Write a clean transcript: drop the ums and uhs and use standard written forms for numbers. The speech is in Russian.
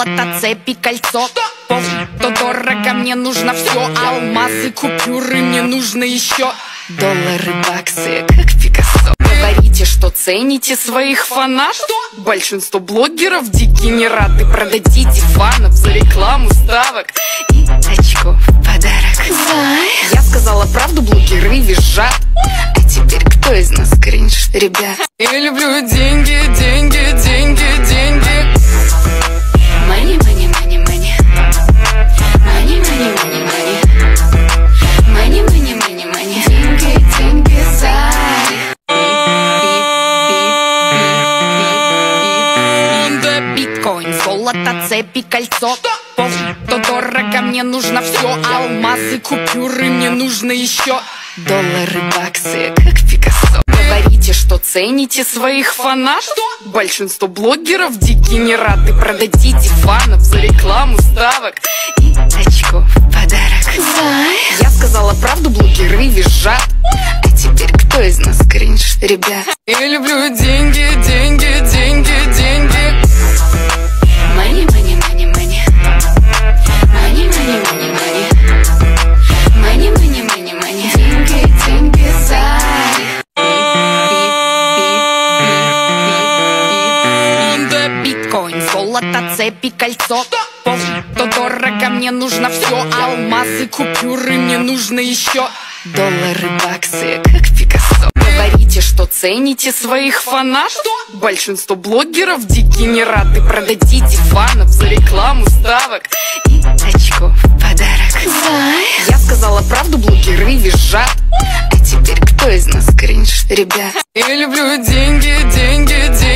золото, цепи, кольцо. То дорого, мне нужно все. Алмазы, купюры, мне нужно еще. Доллары, баксы, как Пикассо. Говорите, что цените своих фанатов. Большинство блогеров дегенераты. Продадите фанов за рекламу ставок и очков в подарок. Я сказала правду, блогеры визжат. А теперь кто из нас кринж, ребят? Я люблю деньги, деньги, деньги, деньги. Money, money, money, money. Money, money, money, money. Money, money, money, money. Деньги, деньги, биткоин, золото, цепи, кольцо. То дорого, мне нужно все. Алмазы, купюры, мне нужно еще. Доллары, баксы, как Пикассо. Говорите, что цените своих фанатов. Большинство блогеров дегенераты. Продадите фанов за рекламу ставок и очков в подарок. Я сказала правду, блогеры визжат. А теперь кто из нас кринж, ребят? Я люблю деньги, деньги, деньги, деньги. Money, money, money, money. Money, money, money, money. Money, money, money, money. Деньги, деньги, биткоин, золото, цепи, кольцо. То дорого, мне нужно все. Алмазы, купюры, мне нужно еще. Доллары, баксы, как Пикассо. Говорите, что цените своих фанатов. Большинство блогеров дегенераты. Продадите фанов за рекламу ставок и очков в подарок. Я сказала правду, блогеры визжат. А теперь кто из нас кринж, ребят? Я люблю деньги, деньги, деньги.